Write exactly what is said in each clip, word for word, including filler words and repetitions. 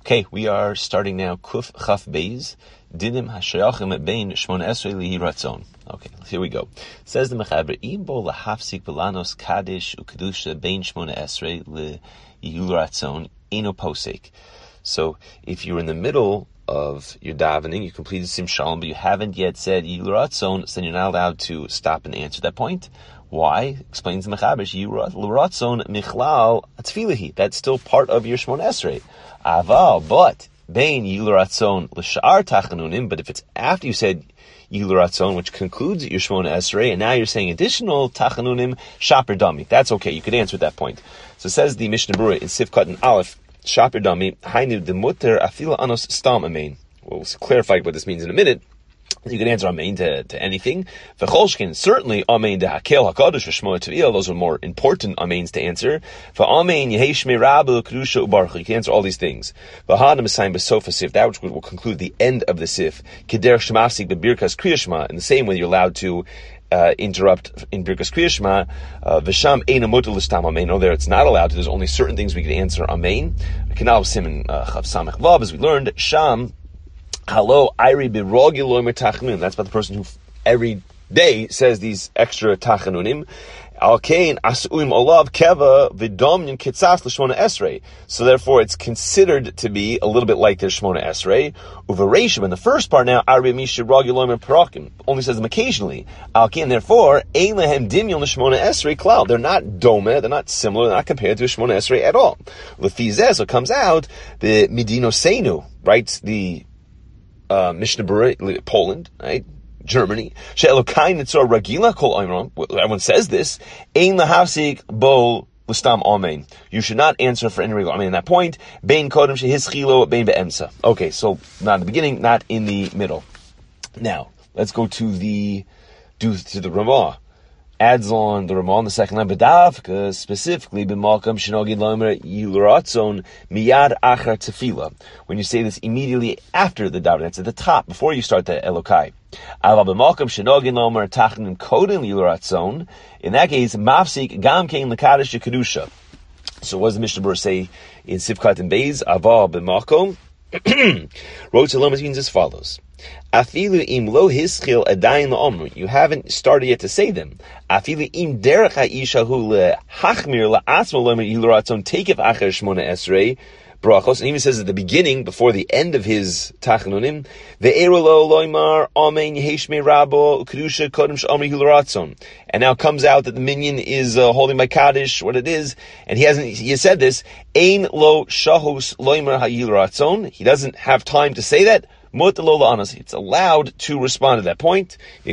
Okay, we are starting now. Kuf Chaf Beis Dinim Hashayachim Bein Shmona Esrei Lihi Ratzon. Okay, here we go. Says the Mechaber, Im bo lahafsik belanos Kaddish ukedusha Bein Shmona Esrei Lihi Ratzon Eno Posek. So, if you're in the middle of your davening, you completed Sim Shalom, but you haven't yet said Yilu Ratzon, so then you're not allowed to stop and answer that point. Why? Explains the Mechaber, Yilu Ratzon Michlal Atfilahi. That's still part of your Shmona Esrei. Aval, but Bein Yilu Ratzon L'Sha'ar Tachanunim, but if it's after you said Yilu Ratzon, which concludes your Shmona Esrei, and now you're saying additional Tachanunim, Shaper Dami. That's okay, you could answer at that point. So says the Mishnah Berurah in Sivkat and Aleph, Shaper Dami, Hainu de Mutter Afila Anos Stam Amein. We'll clarify what this means in a minute. You can answer Amein to, to anything. V'cholshkin, certainly Amein de Hakel HaKadosh V'Shmo Tviyah, those are more important Ameins to answer. V'Amein Yehesh Merabu Kedusha Ubaruch, you can answer all these things. V'Hadam Asayim B'Sofa Sif, that which will conclude the end of the Sif. Kederech Shemafsik B'Birkas Kriya Shema, in the same way you're allowed to Uh, interrupt in Birkas Kriya Shema, V'sham Eina Mutter L'Stam Amein. No, there it's not allowed. There's only certain things we can answer Amein. Kanal Siman Chav Samech Vav, as we learned, Sham Halo Iri Birogi Loimer Tachanun. That's about the person who every day says these extra Tachanunim. Alkein Asuim Olav Keva V'Domnin Kitzas L'Shmona Esrei. So therefore, it's considered to be a little bit like their Shmona Esrei. Uvareshim, in the first part now, Arbi Misha Rogiloim and Parakim, only says them occasionally. Alkein, therefore, Ein Lehem Dimyon L'Shmona Esrei Klal. They're not dome, they're not similar, they're not compared to a Shmona Esrei at all. L'fizeh, so it comes out, the Medino Seinu, right? The uh, Mishnah Berurah, Poland, right? Germany. Everyone says this. Ein lahafsik bo l'stam amen. You should not answer for any regular amen. In that point, bein kodem shehischilo bein be'emsa. Okay, so not in the beginning, not in the middle. Now let's go to the do to the Ramah. Adds on the Ramah on the second line, B'davka, specifically, b'malkam shenogid lomer yiluratzon miyad achar tefila. When you say this immediately after the daven, that's at the top, before you start the Elokai. Aval b'malkam shenogid lomer tachnim kodin yiluratzon. In that case, mafsik gam kein l'kadosh kedusha. So what does the Mishnah Berurah say in Sivkat and Beis? Aval b'malkam. Wrote to Lomas means as follows. Afilu im lo hischil adayin la'omru. You haven't started yet to say them. Afilu im derech ha'isha hu le'hachmir la'asma lo'mer yiluratzon tekev acher shmona esrei brachos. And even says at the beginning, before the end of his tachanunim, ve'ero lo lo'imar amen yehesh me rabo kedusha kodem sh'omri yiluratzon. And now comes out that the minion is uh, holding by Kaddish, what it is, and he hasn't, he has said this, ein lo shahos lo'imar ha'yiluratzon. He doesn't have time to say that. It's allowed to respond to that point. You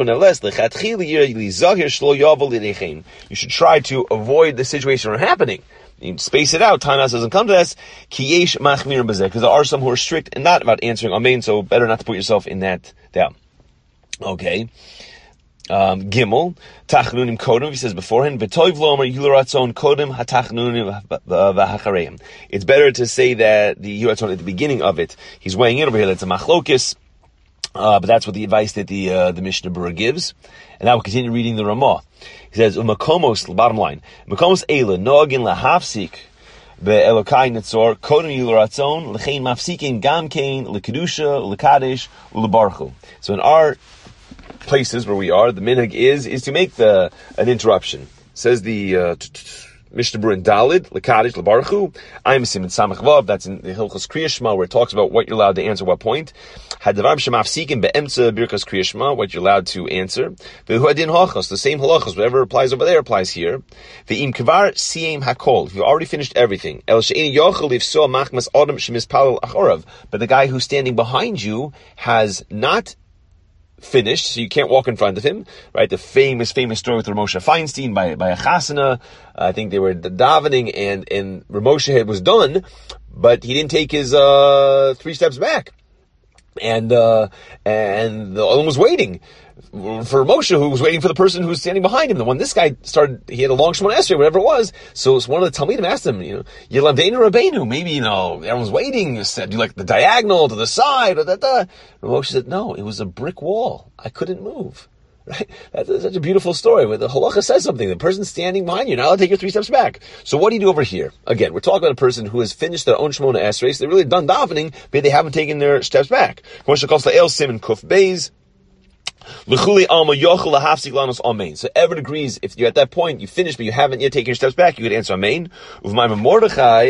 should try to avoid the situation from happening. You space it out. Time doesn't come to us. Because there are some who are strict and not about answering amen, so better not to put yourself in that down. Okay. Um, Gimel, Tachnunim Kodem, he says beforehand, V'toiv lomer Yiluratzon Kodem HaTachnunim V'Hachareim. It's better to say that the Yiluratzon at the beginning of it. He's weighing in over here, that's a machlokis, uh, but that's what the advice that the uh, the Mishnah Berurah gives. And now we'll continue reading the Ramah. He says, Umakomos, the bottom line, Umakomos Eila, Noagin Lahafsik, Be'elokai Netzor, Kodem Yiluratzon, L'chein Mafsikin Gamkein, L'Kedusha, L'Kadesh, U'Lebarchu. So in our places where we are, the minhag is is to make the an interruption. Says the uh, Mishnah Berurah in Dalid, L'Kadesh, L'Baruchu, I'm Simon Samach Vav, that's in the Hilchos Kriya Shema, where it talks about what you're allowed to answer, what point. Hadavar Shemafsikin Be'emtza Birkas Kriya Shema, what you're allowed to answer. V'hu Adin Halachos, the same halachos, whatever applies over there applies here. V'im Kvar Siyem Hakol, if you've already finished everything. El She'eni Yochel Yifsoa Machmas Adam Shemispalel Achorav, but the guy who's standing behind you has not finished, so you can't walk in front of him, right? The famous, famous story with Ramosha Feinstein by by a chasana. I think they were davening, and and Ramosha was done, but he didn't take his uh, three steps back, and uh, and the other one was waiting for Moshe, who was waiting for the person who was standing behind him. The one this guy started, he had a long Shemona Esrei, whatever it was. So, so one of the Talmidim asked him, you know, Yelavdeinu Rabbeinu, maybe, you know, everyone's waiting. You said, do you like the diagonal to the side? Or da, da. Moshe said, no, it was a brick wall. I couldn't move. Right? That's such a beautiful story where the halacha says something. The person's standing behind you. Now I'll take your three steps back. So what do you do over here? Again, we're talking about a person who has finished their own Shemona Esrei, so they're really done davening, but they haven't taken their steps back. Sim and Kuf Beis. So Everett agrees, if you're at that point, you finish, but you haven't yet taken your steps back, you could answer Amen. See, not only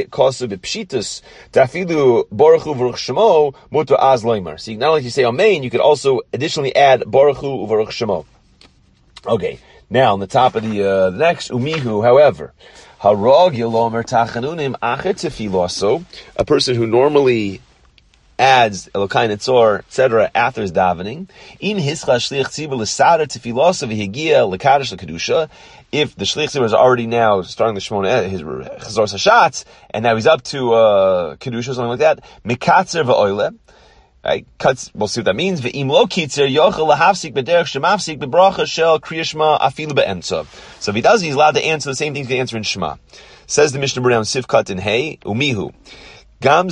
if you say Amen, you could also additionally add Baruch Hu U'Baruch Shemo. Okay, now on the top of the, uh, the next, Umihu, however, a person who normally adds Elokai Netzor, et cetera, after his davening. In hischa shliach tzibur l'sadar tefilos v'higia l'kadosh l'kedusha. If the shliach tzibur is already now starting the Shemona, his chazor hashatz, and now he's up to uh, kedusha or something like that, mikatzer v'oile. Right, cuts. We'll see what that means. Ve'im lo kitzer yochel lahafsik b'derech shemafsik b'bracha shel kriyashma afilu be'emtza. So if he does, he's allowed to answer the same thing he can answer in Shema. Says the Mishnah Berurah Sivkat in Hey Umihu. We're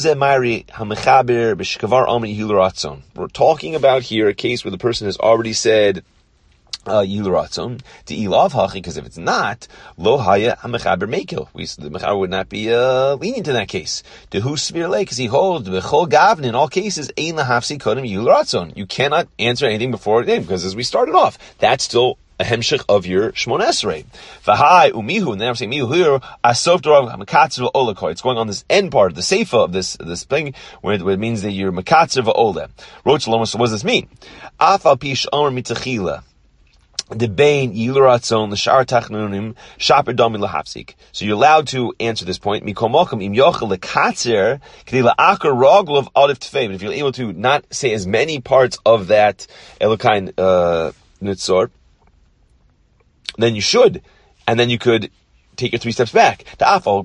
talking about here a case where the person has already said uh, Yiluratzon to ilav hachi, because if it's not, lo haya hamechaber mekil. We the mechaber would not be uh, lenient in that case. To who svir le, because he holds bechol gavin in all cases ein lahafsi kodem Yiluratzon. You cannot answer anything before it, because as we started off, that's still a hemshich of your Shemona Esrei. V'hai umihu, and then I'm saying mihu here, asof d'rav makatzer v'olakoi. It's going on this end part, the seifa of this this thing, where it, where it means that you're makatzer v'ole. Roach Loma, so what does this mean? Afal pish omer mitachila. The bain yiluratzon l'shar tachnunim shaper domi lahapsik. So you're allowed to answer this point. Mikomokum im yochel lekatzer k'dei la'akar roglov alif tefei. But if you're able to not say as many parts of that Elokai uh, Nitzor, then you should, and then you could take your three steps back. So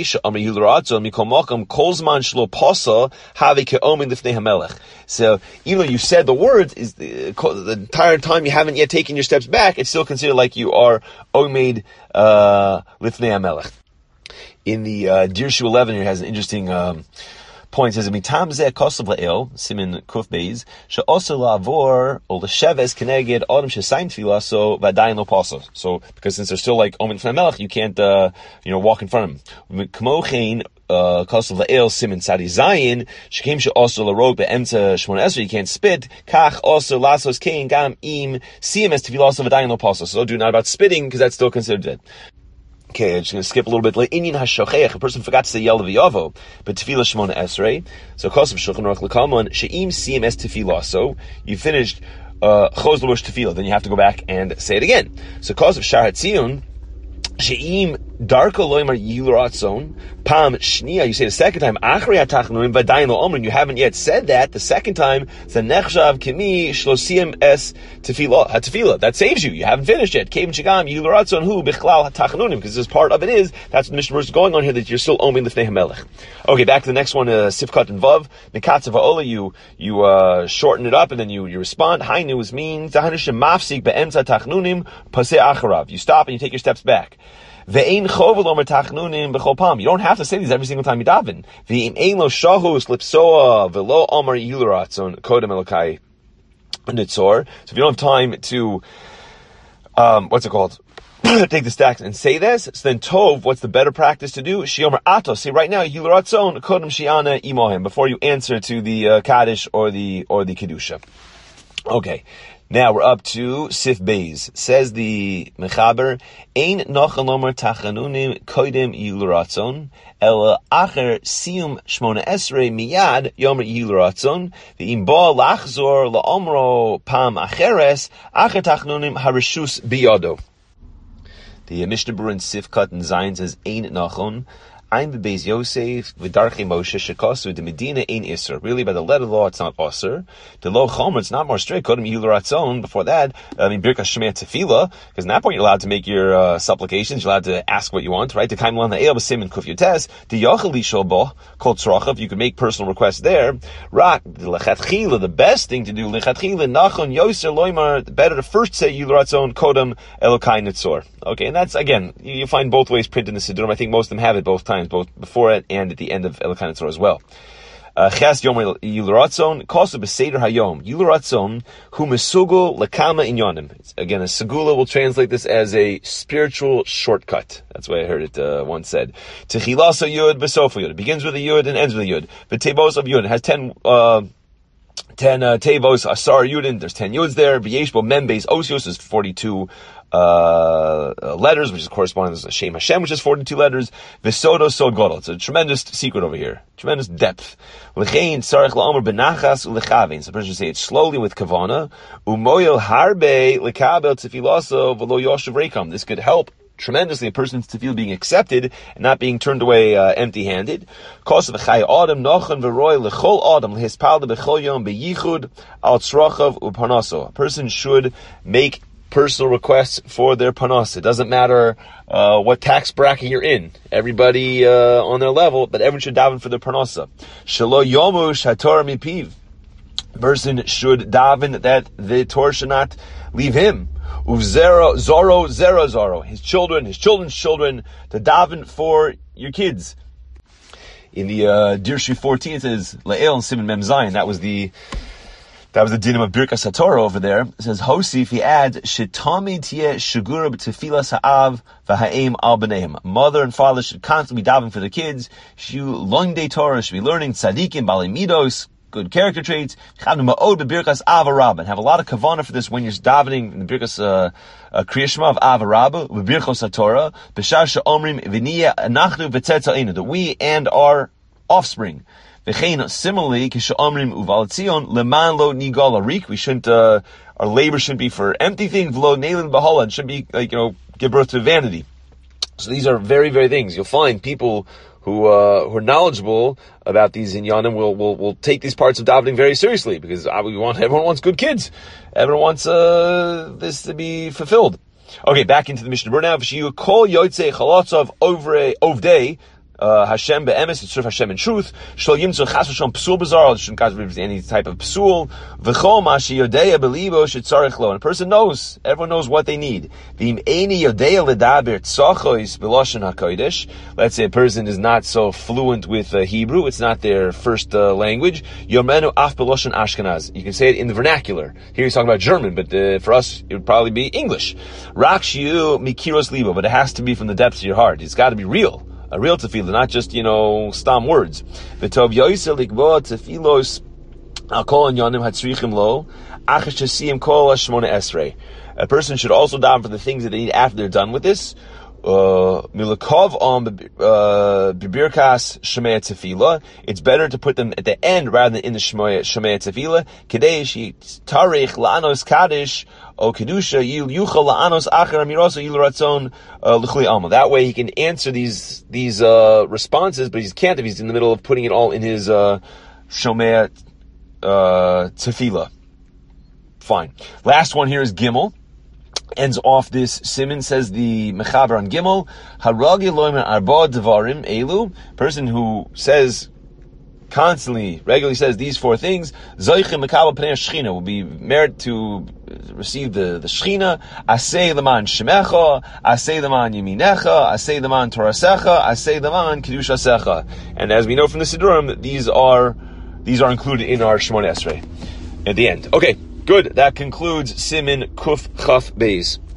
even though you said the words, is the, the entire time you haven't yet taken your steps back, it's still considered like you are omed uh, lifnei hamelech. In the uh, Dirshu eleven, it has an interesting um, point. It says, "Mitam zeh kosav le'el simin kuf beis she'oser la'avor or l'sheves keneged adam she'sayin tefillah so v'adayin lo paso." So, because since they're still like omen from melech, you can't, uh, you know, walk in front of him. K'mochein kosav le'el simin sadi zayin she'kem she'oser la'rog be'emtza shmona esrei, you can't spit. Kach oser lasos kein gam im siyem es tefillah so v'adayin lo paso. So do not about spitting, because that's still considered dead. Okay, I'm just going to skip a little bit. Inyan hashocheach, a person forgot to say Yel V'Yavo, but Tefillah Shemona Esrei. So Kosav Shulchan Aruch L'Kalman She'im Siyem Es Tefillah. So you finished uh, Choz L'Rosh Tefillah, then you have to go back and say it again. So Kosav Shar HaTziyun She'im Darko Loimar Yiluratzon Pam Shnia. You say the second time Achrei HaTachnuim V'Adayin Lo Omrim. You haven't yet said that the second time. The Nechshav Kimi Shlosiyem Es Tefillah HaTefillah. That saves you. You haven't finished yet. Kevin Shigam Yiluratzon Hu Bichlal HaTachnunim. Because this part of it is, that's what the Mishnah is going on here, that you're still Omin Lifnei HaMelech. Okay, back to the next one. Uh, Sifkat and Vav Mikatzav Ha'ola. You you uh, shorten it up and then you you respond. Hainu is mean Tahanishim Mafsik Be'emtza Tachnunim Pasei Acharav. You stop and you take your steps back. Ve'ein chovel omer tachnunim b'chol pam. You don't have to say these every single time you daven. Ve'im ein lo shahus lipsoa ve'lo omer yiluratzon kodem elokai nitzor. So if you don't have time to, um, what's it called? Take the stacks and say this. So then tov, what's the better practice to do? Shiomer atos. Say right now, yiluratzon kodem shiana imohem, before you answer to the uh, kaddish or the or the kedusha. Okay. Now we're up to Sif Beis. Says the Mechaber, Ein nochal omer tachanunim koidem yiluratzon, ela acher siyum shmona esrei miyad yomer yiluratzon, ve'im ba lachzor laomro pam acheres, acher tachanunim harishus biyado. The Mishnah Berurah in Sifkat and Zion says, Ein nachon, I'm the Beis Yosef, v'darchei Moshe shekasu de Medina ein iser. Really, by the letter of the law, it's not osir. The lo chomer, it's not more strict. Kodem yiluratzon. Before that, I mean birkas shemei tefillah, because at that point you're allowed to make your uh, supplications. You're allowed to ask what you want, right? To kaim lan ha'el b'sim and kuf yotes. The yochel lishol bo kol tzrachav. You can make personal requests there. Rak the lechatchila. The best thing to do lechatchila nachon yoser loymar. Better to first say yiluratzon kodem elokai nitzor. Okay, and that's again you, you find both ways printed in the Siddurim. I think most of them have it both times, both before it and at the end of Elokai Nitzor as well. Ches Yom Yiluratzon, Kosu Beseder Hayom. Yiluratzon, Hu Mesugul Lekama Inyanim. Again, a Segula will translate this as a spiritual shortcut. That's why I heard it uh, once said. Techilasa Yud, Besofa Yud. It begins with a Yud and ends with a Yud. The Tebos of Yud. It has ten, uh, ten uh, Tevos, Asar Yudin. There's ten Yuds there. V'yeshbo Membes Osios is forty-two Uh, uh, letters, which is corresponding to Shem Hashem, which is forty-two letters. V'sodo Sod Godol. It's a tremendous secret over here. Tremendous depth. L'chein tzarech la'omer benachas u'lechavein. So the person should say it slowly with kavana. U'moyel harbe lekabel tefilaso v'lo yoshev rekam. This could help tremendously a person's tefillah being accepted and not being turned away uh, empty-handed. Kos v'chay adam nochen v'roy l'chol adam l'hispalda b'chol yom beyichud al tzrochav u'parnaso. A person should make personal requests for their panos. It doesn't matter uh, what tax bracket you're in. Everybody uh, on their level, but everyone should daven for their panosa. Shelo yomush haTorah mipiv. Person should daven that the Torah should not leave him. Uvzero zoro zero zoro. His children, his children's children, to daven for your kids. In the uh, Dirshu fourteen, it says Le'el and Simon Mem Zayin. That was the That was the dinim of Birkas HaTorah over there. It says, Hosif, he adds, Shitami tieh shugura b'tefilas ha'av v'ha'em al b'neim. Mother and father should constantly be davening for their kids. Shu longdei Torah, should be learning tzadikim, balei midos, good character traits. Chavnu ma'od b'birkas av harab. And have a lot of kavanah for this when you're davening in the Birkas uh, uh, Kriya Shema of av harab, b'birchos HaTorah, b'shar she'omrim v'niyeh anachnu v'tzetza'inu, that we and our offspring. Similarly, we shouldn't, uh, our labor shouldn't be for empty things, and shouldn't be like, you know, give birth to vanity. So these are very, very things. You'll find people who, uh, who are knowledgeable about these inyanim will, will, will take these parts of davening very seriously, because we want, everyone wants good kids. Everyone wants, uh, this to be fulfilled. Okay, back into the Mishnah now. V'shiyu kol yotzei chalatzov ovre, ovdei, Uh, Hashem be'emes, to serve Hashem in truth. Shlo yimtzu chas v'shom psul b'zar, shouldn't cause any type of psul. V'chol ma she'yodea belibo she'tzarech lo. And a person knows, everyone knows what they need. V'im eini yodea ledaber tzochois b'loshen hakodesh. Let's say a person is not so fluent with uh, Hebrew, it's not their first uh, language. Yomenu af b'loshen Ashkenaz. You can say it in the vernacular. Here he's talking about German, but uh, for us it would probably be English. Rak shi'u mikiros libo, but it has to be from the depths of your heart. It's got to be real. A real tefillah, not just, you know, stam words. V'tov yoyser likbo tefilos al kol anyanim hatzrichim lo achash tesiyim kol hashmona esrei. A person should also daven for the things that they need after they're done with this. Milakov on bibirkas shemei tefillah. It's better to put them at the end rather than in the shemei tefillah. Kedei shi tarich la'anos kaddish o kedusha yil yuchal la'anos acher amiroso yil ratzon l'chli alma. That way he can answer these these uh, responses, but he can't if he's in the middle of putting it all in his uh, shemei uh, tefillah. Fine. Last one here is Gimel. Ends off this simon, says the Mechaber on Gimel, Haragi loimer arba devarim elu, person who says, constantly, regularly says these four things, Zoichim mekabel pnei shechina, will be merit to receive the, the shechina, Asei leman shemecha, Asei leman yeminecha, Asei leman torasecha, Asei leman kedushasecha. And as we know from the Sidurim, these are, these are included in our Shemona Esrei at the end. Okay. Good. That concludes Siman Kuf Chaf Beis.